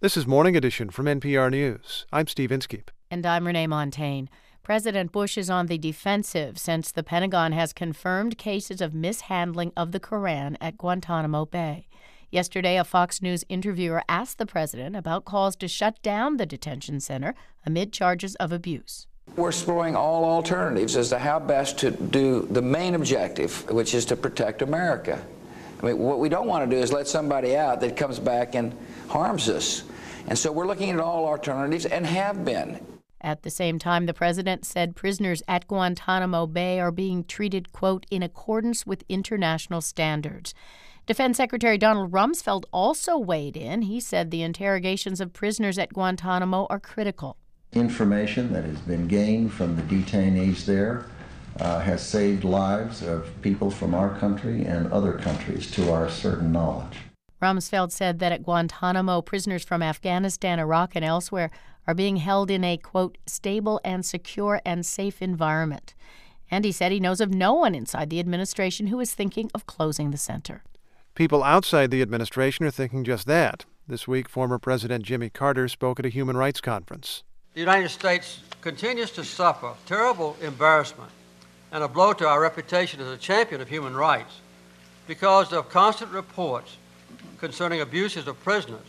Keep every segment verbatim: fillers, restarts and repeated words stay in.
This is Morning Edition from N P R News. I'm Steve Inskeep. And I'm Renee Montagne. President Bush is on the defensive since the Pentagon has confirmed cases of mishandling of the Koran at Guantanamo Bay. Yesterday, a Fox News interviewer asked the president about calls to shut down the detention center amid charges of abuse. We're exploring all alternatives as to how best to do the main objective, which is to protect America. I mean, what we don't want to do is let somebody out that comes back and harms us. And so we're looking at all alternatives and have been. At the same time, the president said prisoners at Guantanamo Bay are being treated, quote, in accordance with international standards. Defense Secretary Donald Rumsfeld also weighed in. He said the interrogations of prisoners at Guantanamo are critical. Information that has been gained from the detainees there uh, has saved lives of people from our country and other countries to our certain knowledge. Rumsfeld said that at Guantanamo, prisoners from Afghanistan, Iraq, and elsewhere are being held in a, quote, stable and secure and safe environment. And he said he knows of no one inside the administration who is thinking of closing the center. People outside the administration are thinking just that. This week, former President Jimmy Carter spoke at a human rights conference. The United States continues to suffer terrible embarrassment and a blow to our reputation as a champion of human rights because of constant reports concerning abuses of prisoners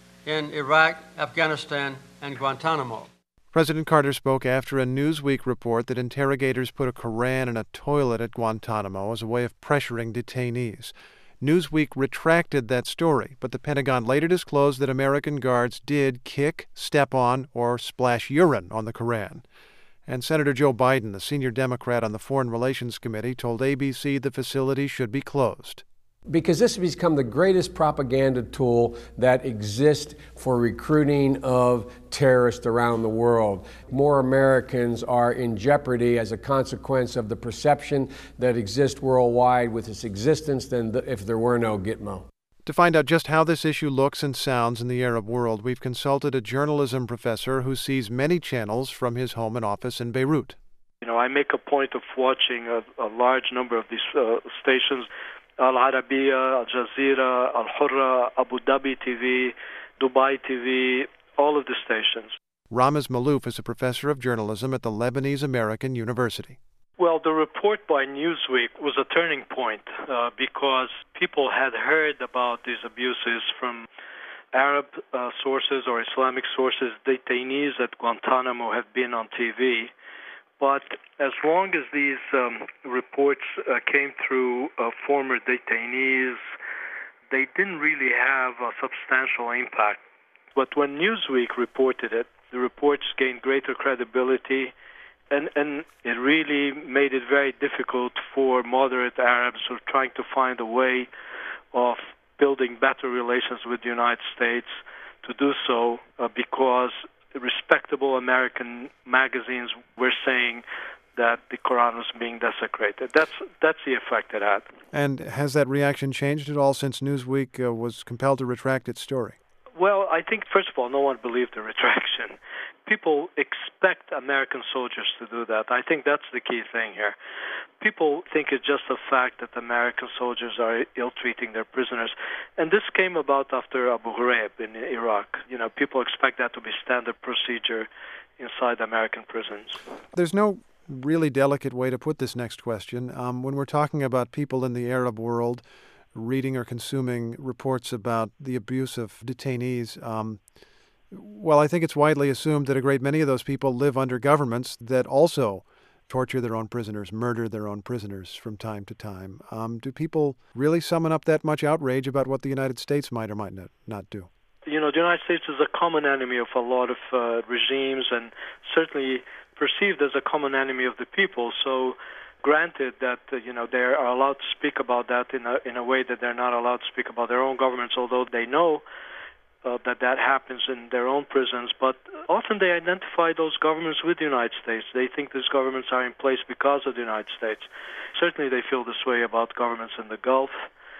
in Iraq, Afghanistan, and Guantanamo. President Carter spoke after a Newsweek report that interrogators put a Koran in a toilet at Guantanamo as a way of pressuring detainees. Newsweek retracted that story, but the Pentagon later disclosed that American guards did kick, step on, or splash urine on the Koran. And Senator Joe Biden, the senior Democrat on the Foreign Relations Committee, told A B C the facility should be closed. Because this has become the greatest propaganda tool that exists for recruiting of terrorists around the world. More Americans are in jeopardy as a consequence of the perception that exists worldwide with its existence than the, if there were no Gitmo. To find out just how this issue looks and sounds in the Arab world, we've consulted a journalism professor who sees many channels from his home and office in Beirut. You know, I make a point of watching a, a large number of these uh, stations. Al Arabiya, Al Jazeera, Al Hurra, Abu Dhabi T V, Dubai T V, all of the stations. Ramez Maalouf is a professor of journalism at the Lebanese American University. Well, the report by Newsweek was a turning point uh, because people had heard about these abuses from Arab uh, sources or Islamic sources. Detainees at Guantanamo have been on T V. But as long as these um, reports uh, came through uh, former detainees, they didn't really have a substantial impact. But when Newsweek reported it, the reports gained greater credibility, and, and it really made it very difficult for moderate Arabs who are trying to find a way of building better relations with the United States to do so uh, because respectable American magazines were saying that the Quran was being desecrated. That's that's the effect it had. And has that reaction changed at all since Newsweek uh, was compelled to retract its story? Well, I think, first of all, no one believed the retraction. People expect American soldiers to do that. I think that's the key thing here. People think it's just a fact that American soldiers are ill-treating their prisoners. And this came about after Abu Ghraib in Iraq. You know, people expect that to be standard procedure inside American prisons. There's no really delicate way to put this next question. Um, when we're talking about people in the Arab world reading or consuming reports about the abuse of detainees, um, well, I think it's widely assumed that a great many of those people live under governments that also torture their own prisoners, murder their own prisoners from time to time. Um, do people really summon up that much outrage about what the United States might or might not, not do? You know, the United States is a common enemy of a lot of uh, regimes and certainly perceived as a common enemy of the people. So granted that, uh, you know, they are allowed to speak about that in a, in a way that they're not allowed to speak about their own governments, although they know Uh, that that happens in their own prisons, but often they identify those governments with the United States. They think these governments are in place because of the United States. Certainly they feel this way about governments in the Gulf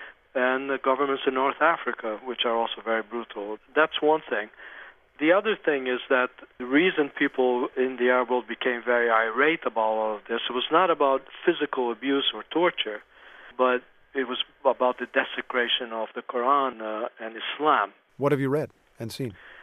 and the governments in North Africa, which are also very brutal. That's one thing. The other thing is that the reason people in the Arab world became very irate about all of this, it was not about physical abuse or torture, but it was about the desecration of the Quran uh, and Islam. What have you read and seen?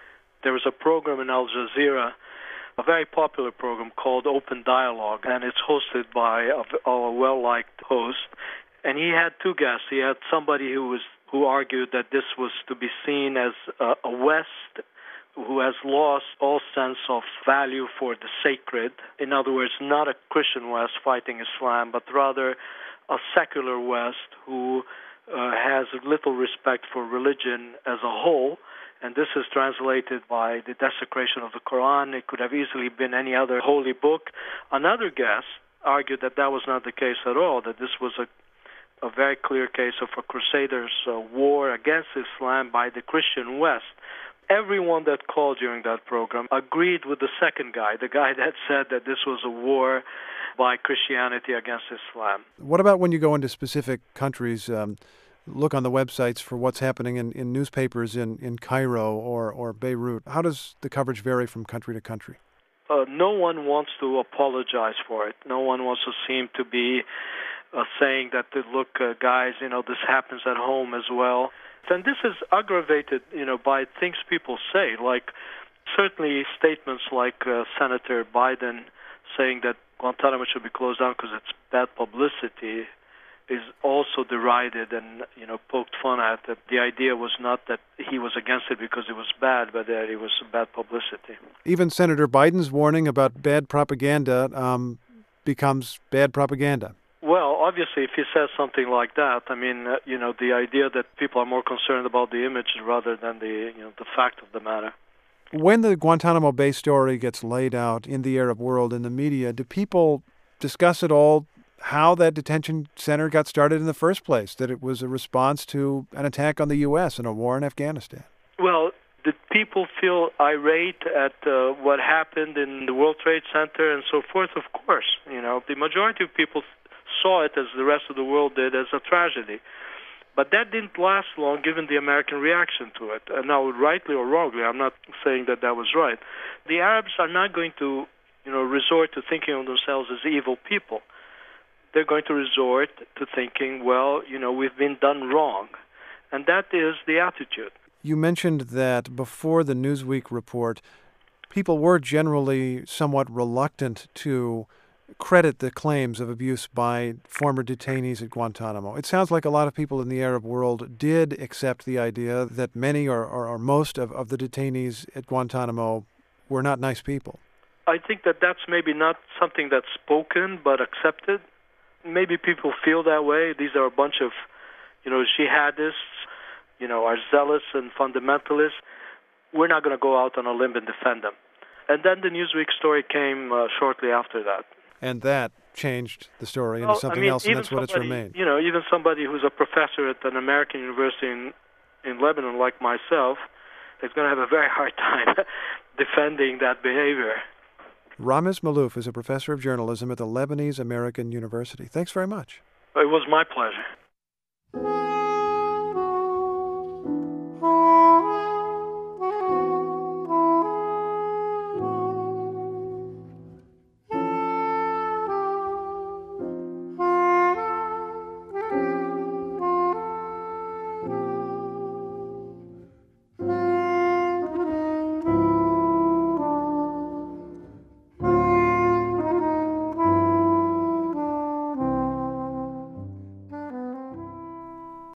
There was a program in Al Jazeera, a very popular program called Open Dialogue, and it's hosted by a, a well-liked host. And he had two guests. He had somebody who was who argued that this was to be seen as a, a West who has lost all sense of value for the sacred. In other words, not a Christian West fighting Islam, but rather a secular West who uh, has little respect for religion as a whole. And this is translated by the desecration of the Quran. It could have easily been any other holy book. Another guest argued that that was not the case at all, that this was a a very clear case of a crusaders' uh, war against Islam by the Christian West. Everyone that called during that program agreed with the second guy, the guy that said that this was a war by Christianity against Islam. What about when you go into specific countries? Um, look on the websites for what's happening in, in newspapers in, in Cairo or, or Beirut. How does the coverage vary from country to country? Uh, no one wants to apologize for it. No one wants to seem to be uh, saying that, look, uh, guys, you know, this happens at home as well. And this is aggravated, you know, by things people say, like certainly statements like uh, Senator Biden saying that Guantanamo should be closed down because it's bad publicity is also derided and, you know, poked fun at. That the idea was not that he was against it because it was bad, but that it was bad publicity. Even Senator Biden's warning about bad propaganda um, becomes bad propaganda. Well, obviously, if he says something like that, I mean, uh, you know, the idea that people are more concerned about the image rather than the, you know, the fact of the matter. When the Guantanamo Bay story gets laid out in the Arab world, in the media, do people discuss at all how that detention center got started in the first place, that it was a response to an attack on the U S and a war in Afghanistan? Well, did people feel irate at uh, what happened in the World Trade Center and so forth? Of course. You know, the majority of people saw it, as the rest of the world did, as a tragedy. But that didn't last long, given the American reaction to it. And now, rightly or wrongly, I'm not saying that that was right. The Arabs are not going to, you know, resort to thinking of themselves as evil people. They're going to resort to thinking, well, you know, we've been done wrong. And that is the attitude. You mentioned that before the Newsweek report, people were generally somewhat reluctant to credit the claims of abuse by former detainees at Guantanamo. It sounds like a lot of people in the Arab world did accept the idea that many or, or, or most of, of the detainees at Guantanamo were not nice people. I think that that's maybe not something that's spoken but accepted. Maybe people feel that way. These are a bunch of, you know, jihadists, you know, are zealous and fundamentalists. We're not going to go out on a limb and defend them. And then the Newsweek story came uh, shortly after that. And that changed the story into well, something I mean, else, and that's what it's remained. You know, even somebody who's a professor at an American university in, in Lebanon, like myself, is going to have a very hard time defending that behavior. Ramiz Maalouf is a professor of journalism at the Lebanese American University. Thanks very much. It was my pleasure.